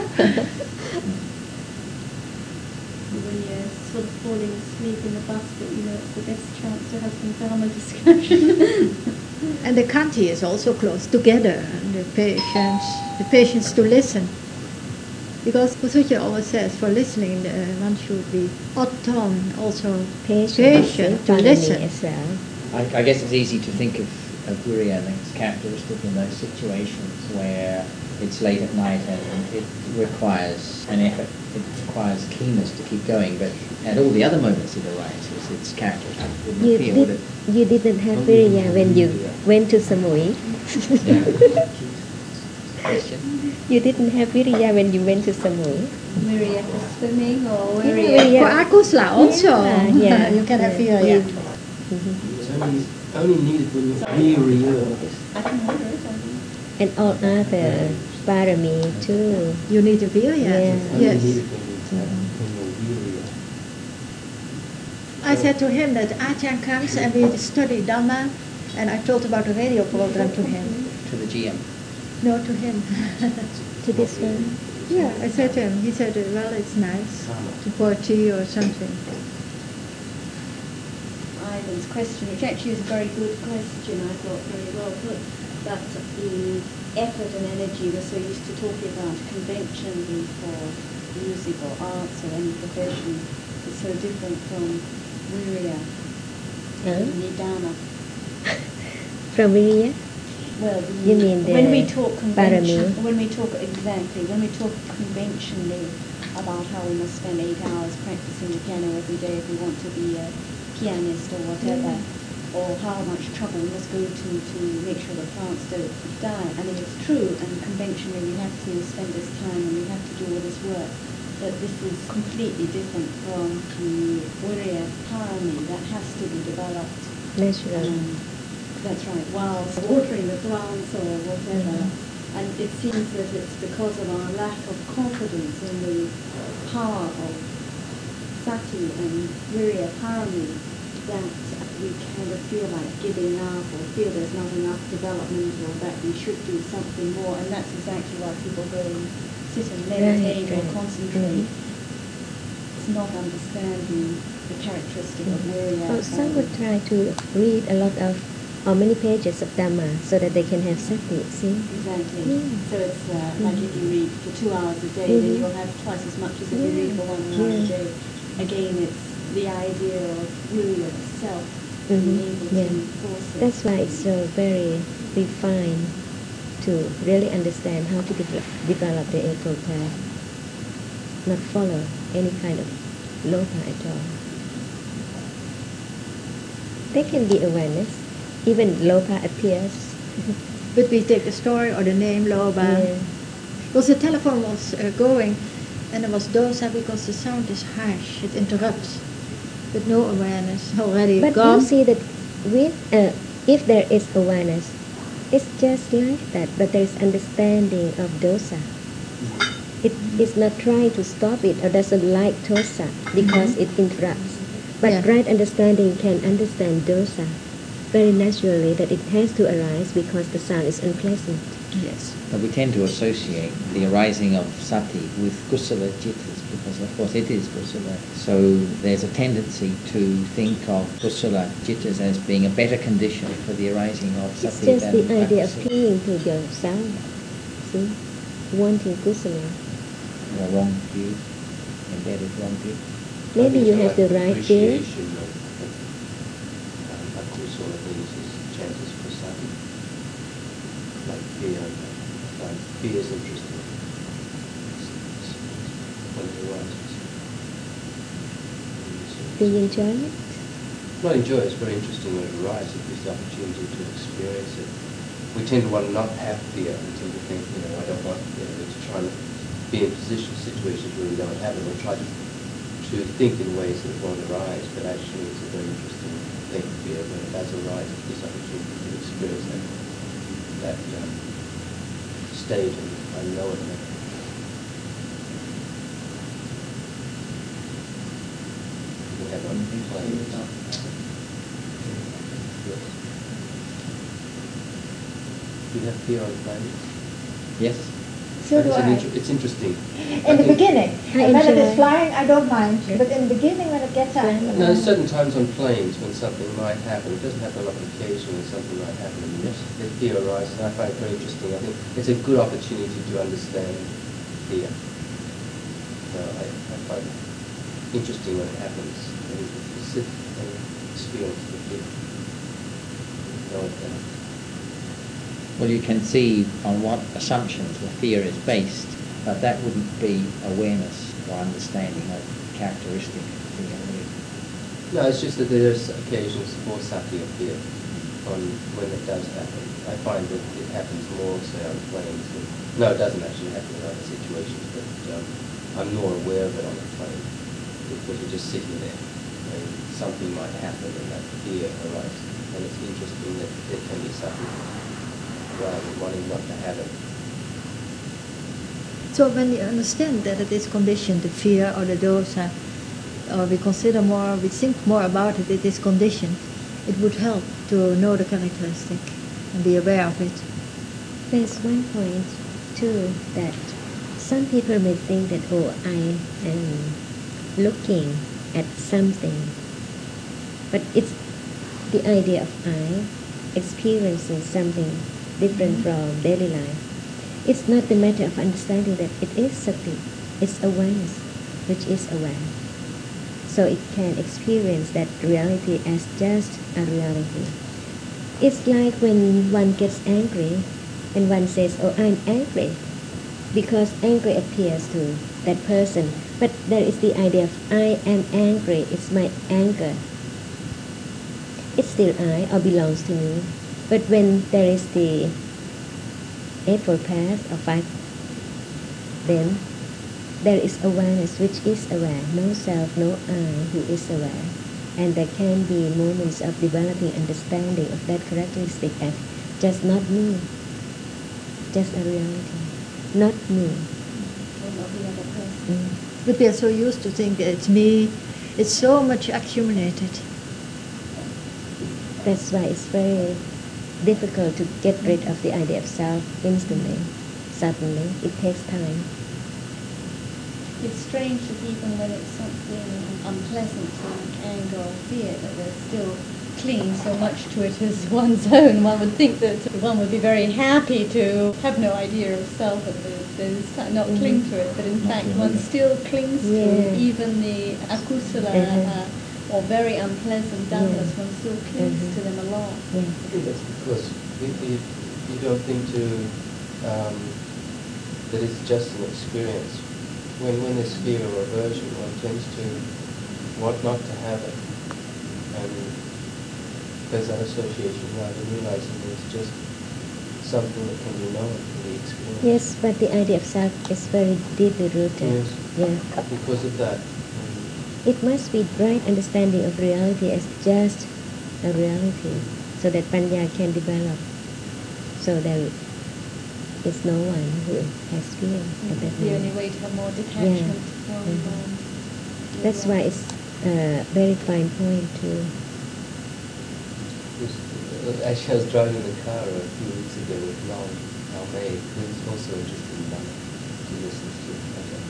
When you're sort of falling asleep in the bus, but you know it's the best chance to have some Dharma discussion. And the kanti is also close together, and the patience, the patience to listen. Because Kusutya always says, for listening, uh, one should be ottom, also Patience, patient to parami listen. as well. I, I guess it's easy to think of, of virya and its characteristic in those situations where it's late at night and it requires an effort, it requires keenness to keep going, but at all the other moments it arises, its characteristic wouldn't You, appear, would did, it? you didn't have virya when you went to Samui. Question? You didn't have virya when you went to Samui. Virya for swimming or Yeah, virya... virya. For akusla also, Yeah, yeah, you can have yeah. virya. It's only, only needed when you're virya. I can wonder it, I think. And all other parami too. You need a virya. Yeah. It's only Yes. needed when you're, when you're virya. I said to him that Ajahn comes and we study Dhamma, and I told about the radio program to him. To the G M. No, to him. To this one. Yeah, I said to him, he said, well, it's nice to pour tea or something. Ivan's question, which actually is a very good question, I thought very well put, that the effort and energy we're so used to talking about conventionally for music or arts or any profession is so different from virya Huh? and nidana. From virya? Well, the, You mean the when we talk convention, parami? when we talk exactly, when we talk conventionally about how we must spend eight hours practicing the piano every day if we want to be a pianist or whatever, or how much trouble we must go to to make sure the plants don't die. I mean, it's true, and conventionally we have to spend this time and we have to do all this work. But this is completely different from the virya parami that has to be developed. Natural. Um, that's right, whilst watering the plants or whatever. And it seems that it's because of our lack of confidence in the power of sati and virya parami that we kind of feel like giving up or feel there's not enough development or that we should do something more. And that's exactly why people go and sit and meditate Right, or right. concentrate. Mhm. It's not understanding the characteristic of virya. Oh, some parami. would try to read a lot of, or many pages of Dhamma so that they can have sati, see? Exactly. Yeah. So it's uh, like if you read for two hours a day, then Mhm. you'll have twice as much as if you Yeah. read for one hour a Yeah. day. Again, it's the idea of will itself Mhm. being able Yeah. to enforce it. That's why it's so very refined to really understand how to de- develop the Eightfold Path, not follow any kind of lopa at all. There can be awareness, even lopa appears. But we take the story or the name Loba. Yeah. Because the telephone was uh, going and there was dosa because the sound is harsh, it interrupts. But no awareness, already But gone. you see that with, uh, if there is awareness, it's just like that, but there is understanding of dosa. It is not trying to stop it or doesn't like dosa because it interrupts. But Yeah. right understanding can understand dosa very naturally, that it has to arise because the sound is unpleasant. Yes. But we tend to associate the arising of sati with kusala jittas because, of course, it is kusala. So there's a tendency to think of kusala jittas as being a better condition for the arising of It's sati just than the idea of akusala. clinging to yourself, see, wanting kusala. Or wrong view, embedded wrong view. Maybe you have the right feeling. Appreciation of, of um, akusala things is chances for sati. Like fear, I find fear is interesting. It's, it's, it's when it arises. Do you enjoy it? Not enjoy it, it's very interesting when it arises. It gives the opportunity to experience it. We tend to want to not have fear. We tend to think, you know, I don't want, you know, to try to be in positions, situations where we don't have it. We try to, to think in ways that it won't arise, but actually it's a very interesting thing, fear. When it does arise, it gives opportunity to experience that, that um, state of unknowing. We have on planes. Yes. Do you have fear on planes? Yes? So do it's, an I. inter- it's interesting. In I the think- beginning, I and when it enjoy- is flying, I don't mind. But in the beginning, when it gets up, No, there's certain times on planes when something might happen. It doesn't happen a lot, but occasionally something might happen. And yes, the fear arises, and I find it very interesting. I think it's a good opportunity to understand fear. So I, I find it interesting when it happens. And you sit and experience the fear. Know it then. Well, you can see on what assumptions the fear is based, but that wouldn't be awareness or understanding of characteristic of fear. would it? No, it's just that there's occasions for sati or fear on when it does happen. I find that it happens more, say, on planes. Than, no, it doesn't actually happen in other situations, but um, I'm more aware of it on a plane because you're just sitting there and something might happen and that fear arises. And it's interesting that it can be sati rather than wanting not to have it. So when you understand that it is conditioned, the fear or the dosa, or we consider more, we think more about it, it is conditioned, it would help to know the characteristic and be aware of it. There's one point too that some people may think that, oh, I am looking at something, but it's the idea of I experiencing something different from daily life. It's not the matter of understanding that it is sati, it's awareness which is aware. So it can experience that reality as just a reality. It's like when one gets angry and one says, oh, I'm angry, because anger appears to that person. But there is the idea of I am angry, it's my anger. It's still I or belongs to me. But when there is the Eightfold Path or five, then there is awareness which is aware, no self, no I who is aware. And there can be moments of developing understanding of that characteristic as just not me, just a reality, not me. Or not the other person. Mm. But we are so used to think that it's me, it's so much accumulated. That's why it's very difficult to get rid of the idea of self instantly, suddenly. It takes time. It's strange that even when it's something unpleasant like anger or fear, that they're still clinging so much to it as one's own. One would think that one would be very happy to have no idea of self and there's not Mhm. cling to it, but in fact one still clings Yeah. to even the akusala Uh-huh. uh, or very unpleasant dhammas, Yeah. one still clings Uh-huh. to them a lot. Yeah. I think that's because you, you, you don't think to um, that it's just an experience. When when there's fear or aversion, one tends to want not to have it, and there's that association rather than realizing that it's just something that can be known in the experience. Yes, but the idea of self is very deeply rooted. Yes. Yeah. Because of that. um, It must be right understanding of reality as just a reality, so that panya can develop. So there is no one who has fear at that The only moment. way to have more detachment from Mhm. um, That's why it's a very fine point too. Just, uh, Actually, I was driving the car a few weeks ago with Long Almay, who was also interested in Dhamma, to listen to it.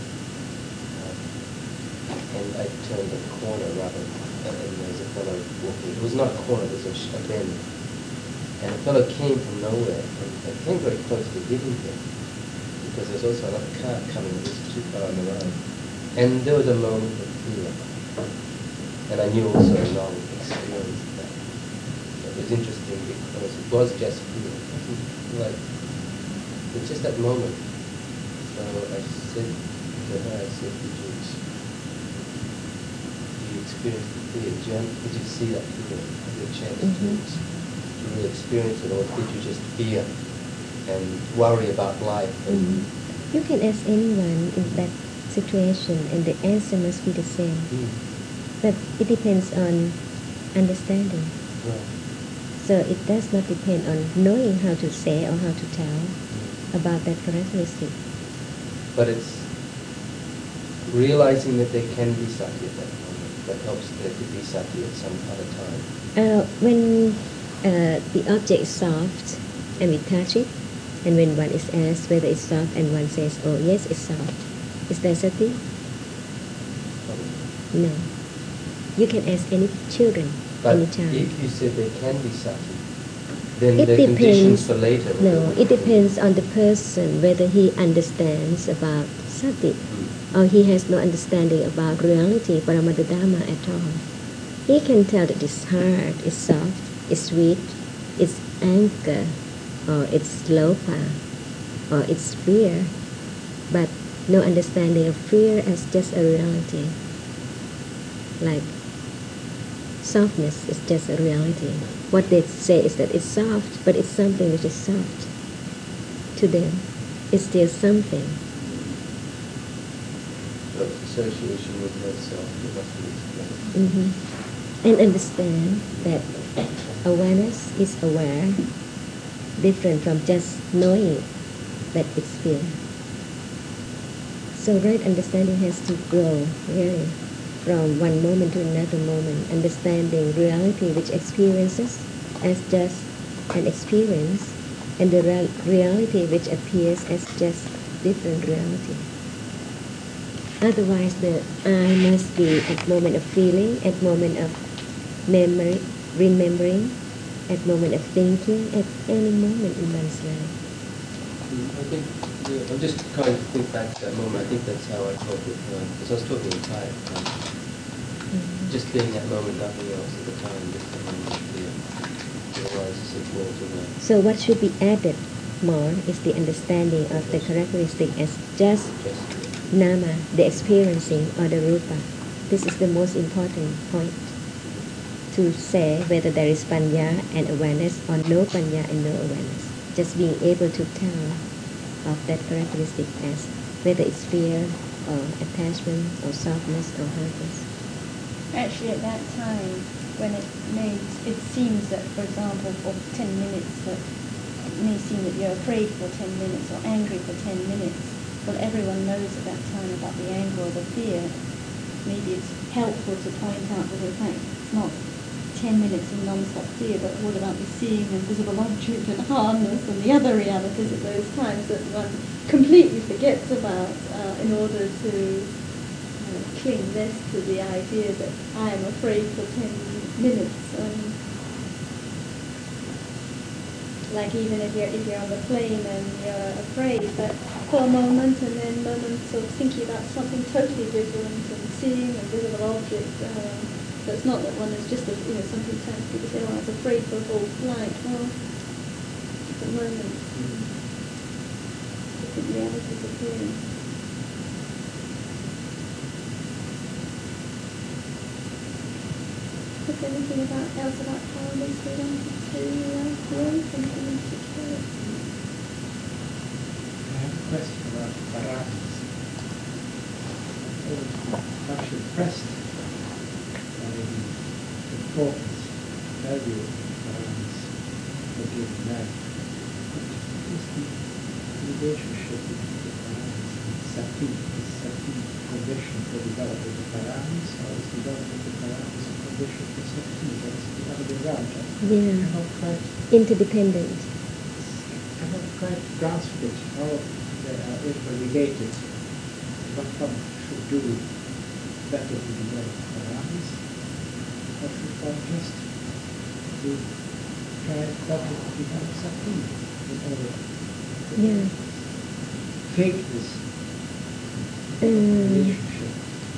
Um, and I turned a corner rather, uh, and there was a fellow walking. It was not a corner, it was a, sh- a bend. And a fellow came from nowhere, and I came very close to hitting him, because there was also another car coming that was too far on the road. And there was a moment of fear. And I knew also Long experienced that. It was interesting because it was just fear. It wasn't like, it's just that moment. So I said to her, I said, did you, ex- did you experience the fear? Did you, did you see that fear? Had you a chance Mhm. to, ex- to really experience it, or did you just fear and worry about life? And Mhm. You can ask anyone in that situation, and the answer must be the same. Mm. But it depends on understanding. Right. So it does not depend on knowing how to say or how to tell Mm. about that characteristic. But it's realizing that there can be sati at that moment that helps there to be sati at some other time. Uh, when uh, the object is soft and we touch it, and when one is asked whether it's soft and one says, oh yes, it's soft, is there sati? Probably. No. You can ask any children, But any child. if you said there can be sati, then It the conditions depends. for later. No, it depends on the person whether he understands about sati Mm. or he has no understanding about reality, Paramada Dhamma at all. He can tell that it's hard, it's soft, it's sweet, it's anger, or it's lopa, or it's fear, but no understanding of fear as just a reality. Like softness is just a reality. What they say is that it's soft, but it's something which is soft. To them, it's still something. But association with herself, it must be explained. hmm And understand that awareness is aware, different from just knowing that it's fear. So right understanding has to grow, really, from one moment to another moment, understanding reality which experiences as just an experience, and the real reality which appears as just different reality. Otherwise, the I must be at moment of feeling, at moment of memory, remembering, at moment of thinking, at any moment in one's life. Mm, I think, yeah, I'm just trying to think back to that moment. I think that's how I talked with her. Because I was talking in Thai. Um, Mhm. just being that moment, nothing else at the time, just the moment of fear. Otherwise, it's a world away. So what should be added more is the understanding of the characteristic as just Just nama, the experiencing, or the rupa. This is the most important point to say whether there is panya and awareness or no panya and no awareness. Just being able to tell of that characteristic as whether it's fear or attachment or softness or hardness. Actually, at that time, when it may, it seems that, for example, for ten minutes, that it may seem that you're afraid for ten minutes or angry for ten minutes. Well, everyone knows at that time about the anger or the fear. Maybe it's helpful to point out that, in fact, it's not ten minutes of non-stop fear, but what about the seeing and visible object and harmless and the other realities at those times that one completely forgets about uh, in order to uh, cling less to the idea that I am afraid for ten minutes. Um, like even if you're if you're on the plane and you're afraid, but for a moment and then moments of thinking about something totally different and seeing a visible object. Uh, so it's not that one is just a, you know sometimes people say, oh, I was afraid for a whole flight. Well, at the moment, different realities appear. Is there anything about else about calmness we wanted to uh, raise? Anything in particular? I have a question about paralysis. I was much impressed by the importance, value of paralysis for giving life. What is the relationship between the paralysis and sati? Is sati a condition for developing the paramis, or is developing the paramis a condition for sati? Or is it the other way around? Yeah. I cannot quite, Interdependent. I cannot quite grasp it, how they are interrelated. What one should do better to develop paramis, or should one just to try better to develop sati in order to Yeah. fake this Um, relationship?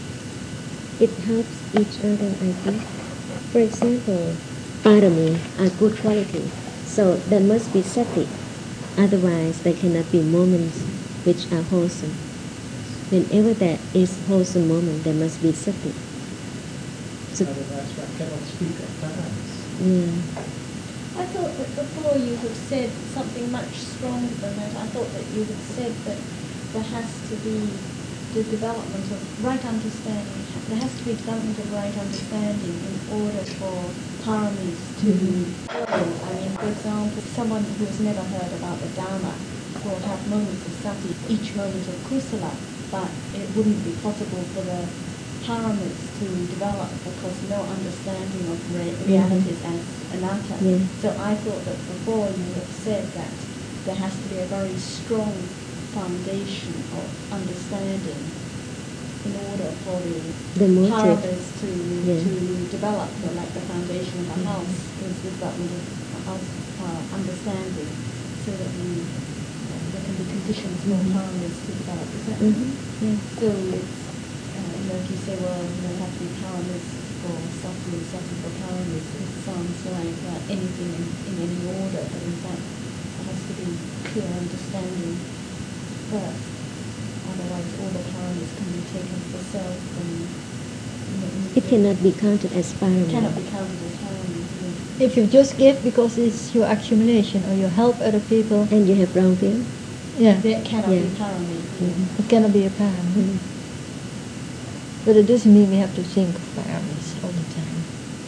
It helps each other, I think. For example, parami are good quality, so there must be sati. Otherwise, there cannot be moments which are wholesome. Whenever there is wholesome moment, there must be sati. So, Otherwise, one cannot speak of paramis. yeah. I thought that before you had said something much stronger than that. I thought that you had said that there has to be the development of right understanding. There has to be development of right understanding in order for paramis to grow. I mean, for example, someone who has never heard about the Dharma will have moments of sati, each moment of kusala, but it wouldn't be possible for the paramis to develop because no understanding of re- realities as anatta. Yeah. So I thought that before you had said that there has to be a very strong foundation of understanding in order for the, The motive. paramis to Yeah. to develop, or like the foundation of a house is the development of a house uh, understanding, so that you, uh, there can be conditions for Mhm. paramis to develop. Is that Mhm. Yeah. so? It's uh, you know, if you say, well, you know, there have to be paramis for sati and sati for paramis, it sounds like uh, anything in, in any order, but in fact there has to be clear understanding first. Otherwise, all the paramis can be taken for self, and you know, It cannot be counted as parami. cannot be counted as paramis. Yeah. If you just give because it's your accumulation or you help other people, And you have wrong view. yeah, That cannot Yeah. be paramis. Mhm. it cannot be a param. Mhm. But it doesn't mean we have to think of paramis all the time.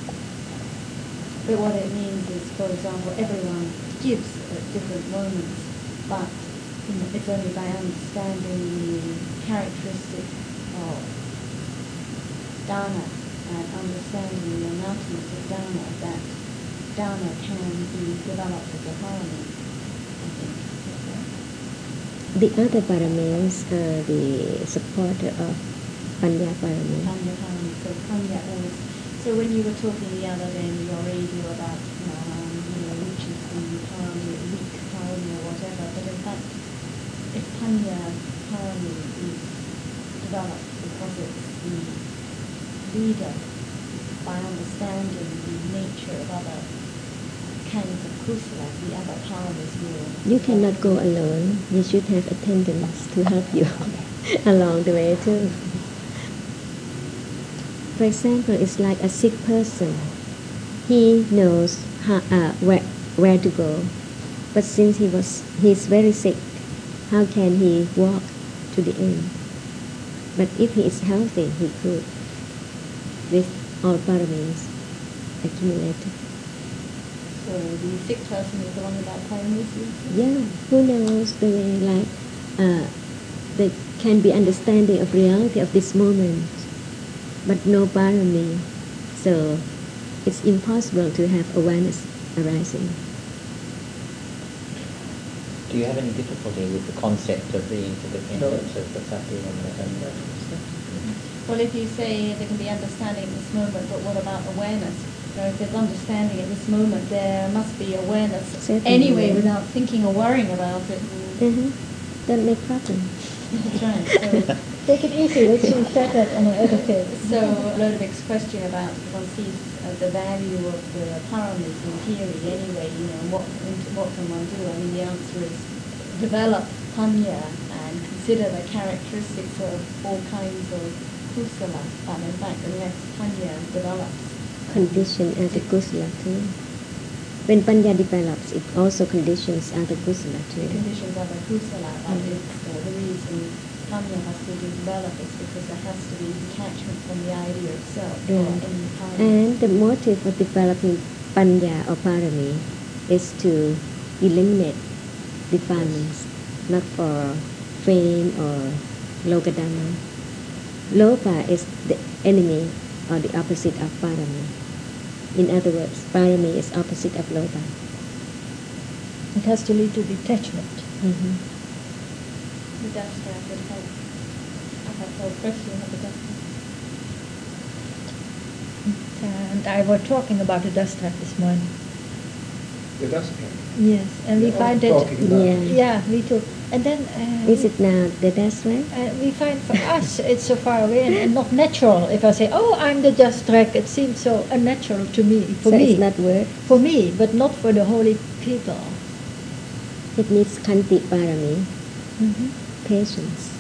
But what it means is, for example, everyone gives at different moments, but you know, it's only by understanding the characteristics of dana and understanding the announcements of dana that dana can be developed as a harmony, I think. Is that right? The other paramis are the supporter of panya parami. Panya harmony. So panya always. So when you were talking the other day in your radio about um, you know, which is the parami, weak parami or whatever, but in fact, if panya parami is developed because it's the leader by understanding the nature of other kinds of kusala, the other paramis will. You cannot go alone. You should have attendants to help you along the way too. For example, it's like a sick person. He knows how, uh, where, where to go, but since he was he's very sick, how can he walk to the end? But if he is healthy, he could, with all paramis accumulated. So the sick person is the one without paramis. Yeah, who knows the way, like, uh, they can be understanding of reality of this moment, but no parami. So it's impossible to have awareness arising. Do you have any difficulty with the concept of the interdependence of the sati and the and Well, if you say there can be understanding at this moment, but what about awareness? You know, if there's understanding at this moment, there must be awareness Certainly. anyway, without thinking or worrying about it. Uh-huh. Don't make problem. That's right. So, Take it easy, let's see set that on our other case. so Lodevig's question about one sees uh, the value of the paramis in theory anyway, you know, what what can one do? I mean, the answer is develop panya and consider the characteristics of all kinds of kusala. But in fact, unless panya develops, Condition as a kusala too. When panya develops, it also conditions other kusala too. conditions of a kusala, but it's uh, the reason panya has to be developed is because there has to be detachment from the idea of self or Right. any kind. And the motive of developing panya or parami is to eliminate defilements, not for fame or Logadhamma. Lopa is the enemy or the opposite of parami. In other words, parami is opposite of lopa. It has to lead to detachment. Mm-hmm. The dust trap would help. I have no question of the dust trap. And I was talking about the dust trap this morning. The dust trap. Yes, and we You're find also that. talking about Yeah. it. Yeah, we too. And then uh, Is it now the dust trap? Uh, we find for us it's so far away and, and not natural. If I say, "Oh, I'm the dust track," it seems so unnatural to me. For so me, it's not work. for me, but not for the holy people. It needs kanti parami, Mm-hmm. patience.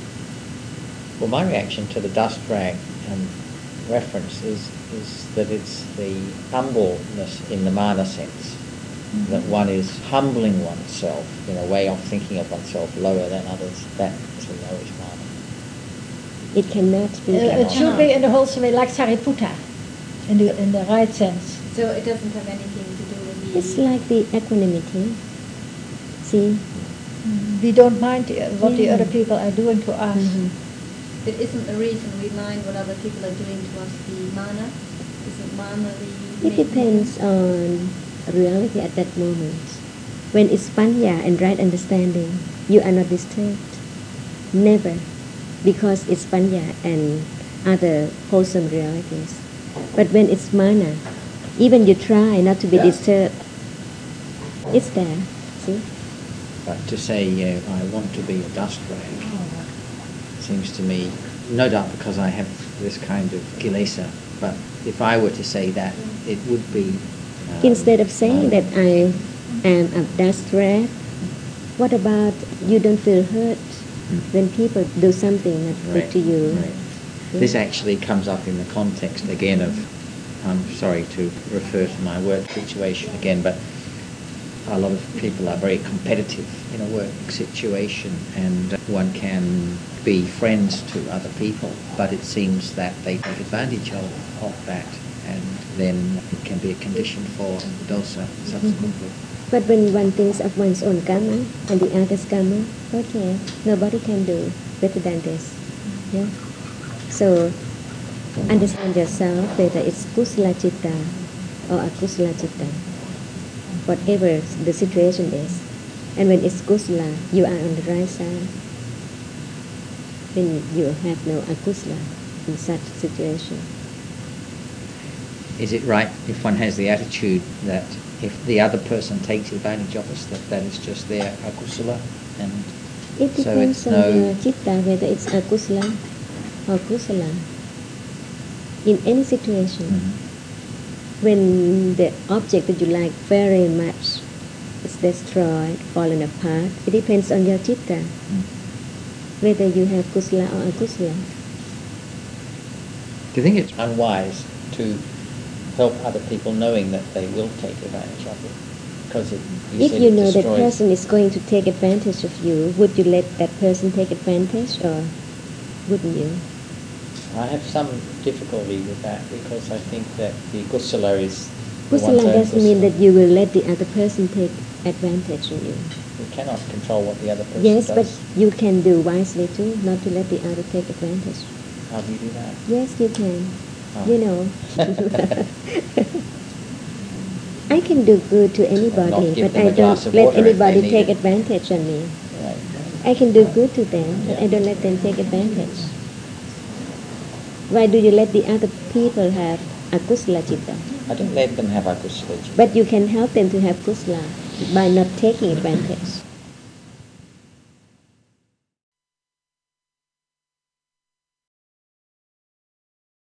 Well, my reaction to the dust rag um, reference is, is that it's the humbleness in the mana sense, Mm-hmm. that one is humbling oneself in a way of thinking of oneself lower than others. That to know is mana. It cannot be. Uh, it should be in the wholesome way, like Sariputta, in the in the right sense. So it doesn't have anything to do with the... It's like the equanimity. See? We don't mind uh, what the Yeah. other people are doing to us. Mhm. But isn't the reason we mind what other people are doing to us the mana? Isn't mana the... It depends on reality at that moment. When it's panya and right understanding, you are not disturbed. Never. Because it's panya and other wholesome realities. But when it's mana, even you try not to be Yeah. disturbed, it's there. See? But to say, uh, I want to be a dust rag, seems to me, no doubt because I have this kind of kilesa, but if I were to say that, it would be... Um, Instead of saying um, that I am a dust rag, what about you don't feel hurt when people do something not good Right, to you? right. This actually comes up in the context again of, I'm sorry to refer to my work situation again, but a lot of people are very competitive in a work situation, and one can be friends to other people, but it seems that they take advantage of, of that, and then it can be a condition for dosa subsequently. But when one thinks of one's own karma and the other's karma, okay, nobody can do better than this. Yeah. So understand yourself whether it's kusala citta or akusala citta, whatever the situation is. And when it's kusala, you are on the right side. Then you have no akusala in such situation. Is it right if one has the attitude that if the other person takes advantage of us, that that is just their akusala, and It so depends it's on no... your citta whether it's akusala or kusala. In any situation, Mhm. when the object that you like very much is destroyed, fallen apart, it depends on your citta, Mm. whether you have kusala or akusala. Do you think it's unwise to help other people knowing that they will take advantage of it? Because it, you If said you it know that destroys... person is going to take advantage of you, would you let that person take advantage or wouldn't you? I have some difficulty with that because I think that the kusala is the one's Kusala own doesn't mean kusala. that you will let the other person take advantage of you. We cannot control what the other person Yes, does. but you can do wisely too, not to let the other take advantage. How do you do that? Yes, you can. Oh. You know. I can do good to anybody, give but them I a glass don't of let water if they anybody need take it. advantage of me. Right. I can do good to them, but Yeah. I don't let them take advantage. Why do you let the other people have akusala citta? I don't let them have akusala. But you can help them to have kusala by not taking advantage.